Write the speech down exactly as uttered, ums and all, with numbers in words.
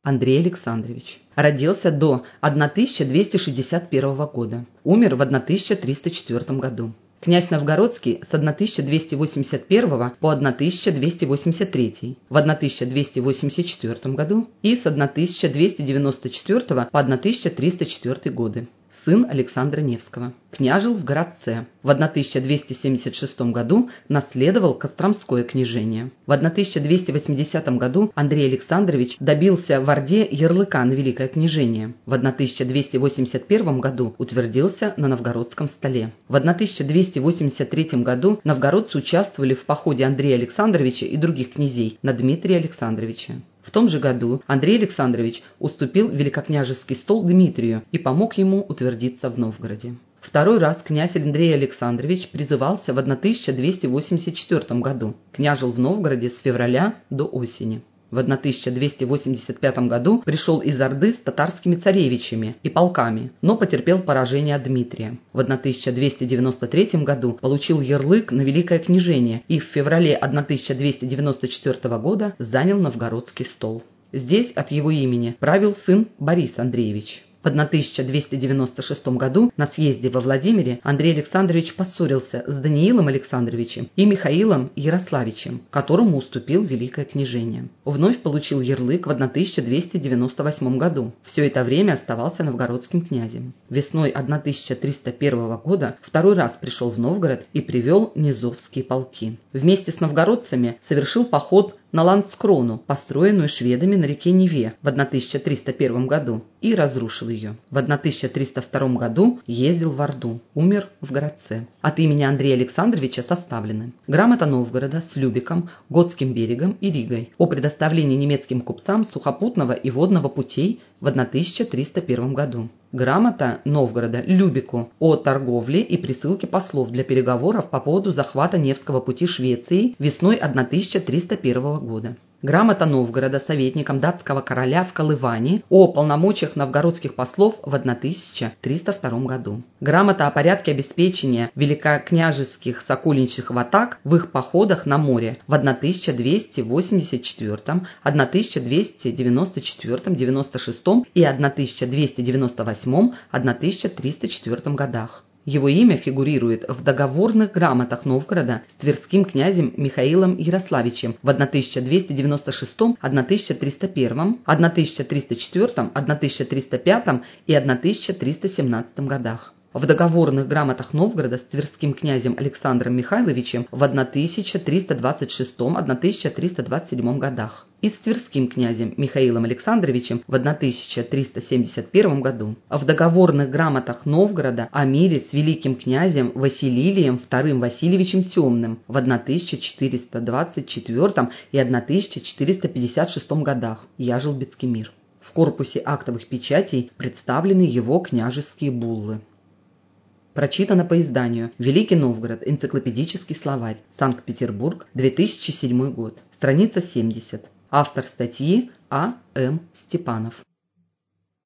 Андрей Александрович. Родился до тысяча двести шестьдесят первого года. Умер в тысяча триста четвёртом году. Князь Новгородский с тысяча двести восемьдесят первого по тысяча двести восемьдесят третий в тысяча двести восемьдесят четвёртом году и с тысяча двести девяносто четвёртого по тысяча триста четвёртый годы. Сын Александра Невского. Княжил в Городце. В тысяча двести семьдесят шестом году наследовал Костромское княжение. В тысяча двести восьмидесятом году Андрей Александрович добился в Орде ярлыка на Великое княжение. В тысяча двести восемьдесят первом году утвердился на новгородском столе. В тысяча двести восемьдесят третьем году новгородцы участвовали в походе Андрея Александровича и других князей на Дмитрия Александровича. В том же году Андрей Александрович уступил великокняжеский стол Дмитрию и помог ему утвердиться в Новгороде. Второй раз князь Андрей Александрович призывался в тысяча двести восемьдесят четвёртом году. Княжил в Новгороде с февраля до осени. В тысяча двести восемьдесят пятом году пришел из Орды с татарскими царевичами и полками, но потерпел поражение от Дмитрия. В тысяча двести девяносто третьем году получил ярлык на Великое княжение и в феврале тысяча двести девяносто четвёртого года занял новгородский стол. Здесь от его имени правил сын Борис Андреевич. В тысяча двести девяносто шестом году на съезде во Владимире Андрей Александрович поссорился с Даниилом Александровичем и Михаилом Ярославичем, которому уступил Великое княжение. Вновь получил ярлык в тысяча двести девяносто восьмом году. Все это время оставался новгородским князем. Весной тысяча триста первого года второй раз пришел в Новгород и привел низовские полки. Вместе с новгородцами совершил поход на Ландскрону, построенную шведами на реке Неве в тысяча триста первом году, и разрушил ее. В тысяча триста втором году ездил в Орду, умер в Городце. От имени Андрея Александровича составлены грамота Новгорода с Любеком, Готским берегом и Ригой о предоставлении немецким купцам сухопутного и водного путей в тысяча триста первом году. Грамота Новгорода Любеку о торговле и присылке послов для переговоров по поводу захвата Невского пути Швецией весной тысяча триста первого года. Грамота Новгорода советникам датского короля в Колыване о полномочиях новгородских послов в тысяча триста втором году. Грамота о порядке обеспечения великокняжеских сокольничьих ватаг в их походах на море в тысяча двести восемьдесят четвёртом, тысяча двести девяносто четвёртом, девяносто шестом и тысяча двести девяносто восьмом — тысяча триста четвёртом годах. Его имя фигурирует в договорных грамотах Новгорода с тверским князем Михаилом Ярославичем в тысяча двести девяносто шестом, тысяча триста первом, тысяча триста четвёртом, тысяча триста пятом и тысяча триста семнадцатом годах. В договорных грамотах Новгорода с тверским князем Александром Михайловичем в тысяча триста двадцать шестом — тысяча триста двадцать седьмом годах и с тверским князем Михаилом Александровичем в тысяча триста семьдесят первом году. В договорных грамотах Новгорода о мире с великим князем Василием вторым Васильевичем Темным в тысяча четыреста двадцать четвёртом и тысяча четыреста пятьдесят шестом годах. Яжелбицкий мир. В корпусе актовых печатей представлены его княжеские буллы. Прочитано по изданию «Великий Новгород. Энциклопедический словарь. Санкт-Петербург. две тысячи седьмой год». Страница семьдесят. Автор статьи А. М. Степанов.